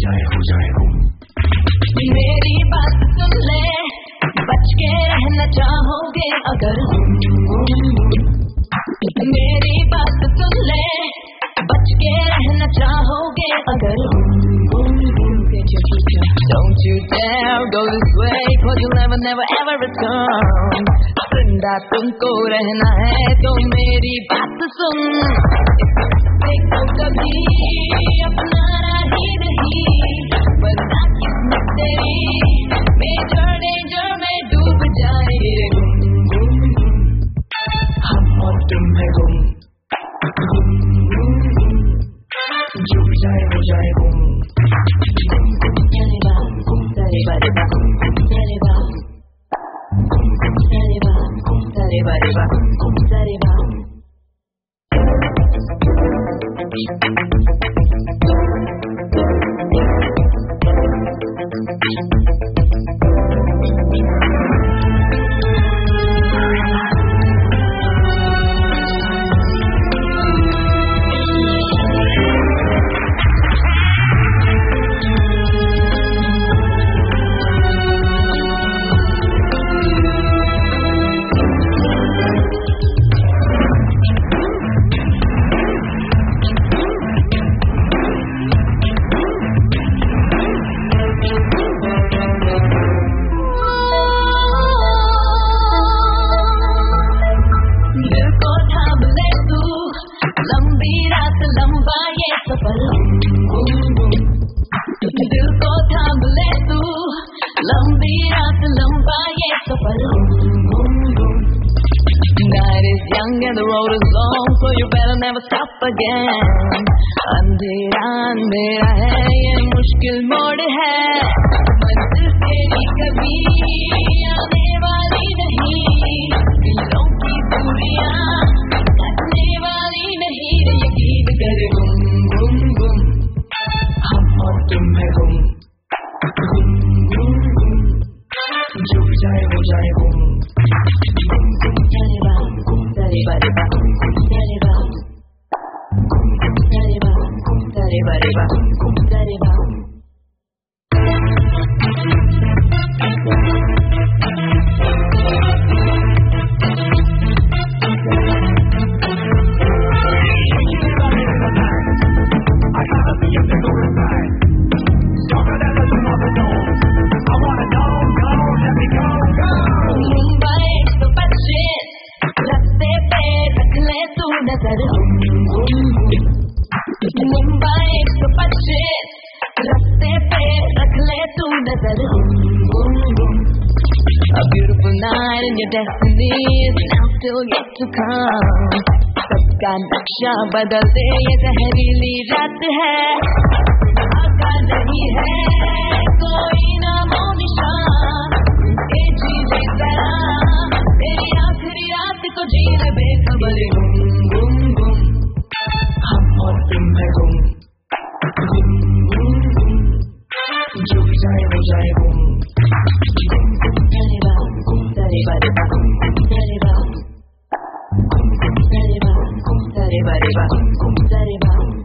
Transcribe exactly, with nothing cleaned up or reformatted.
जाए हो जाए गुम। मेरी बात सुन ले, बच के रहना चाहोगे अगर मेरी बात सुन ले, बच के रहना चाहोगे अगर Don't you dare go this way, cause you'll never never ever return. जिंदा तुमको रहना है तो मेरी बात सुन। देखो कभी अपना ही नहीं, वरना किस्मत तेरी मेजर डेंजर में डूब जाए। हम और तुम है गुम, जो भी जाए हो जाए गुम। दिल को थाम ले तू, लंबी रात लंबा ये सफर। Night is young and the road is long, so you better never stop again. अंधेरा अंधेरा है ये मुश्किल मोड़ है, मंजिल तेरी कभी आने वाली नहीं। दिलों की दूरियां कटने वाली नहीं, यकीन कर गुम गुम गुम। हम और तुम है गुम, जो भी जाए हो जाए गुम। मुंबई एक सौ पच्चीस रास्ते पे रख ले तू नजर। A beautiful night and your destiny is now still yet to come. सबका नक्शा बदल दे ये जहरीली रात है, आका नहीं है कोई नामो निशान। ये चीज़ एक तरह तेरी आखिरी रात को जी ले बेखबर गुम गुम गुम। हम और तुम है गुम, जो भी जाए हो जाए गुम। Dare ba, dare ba, dare ba, dare ba.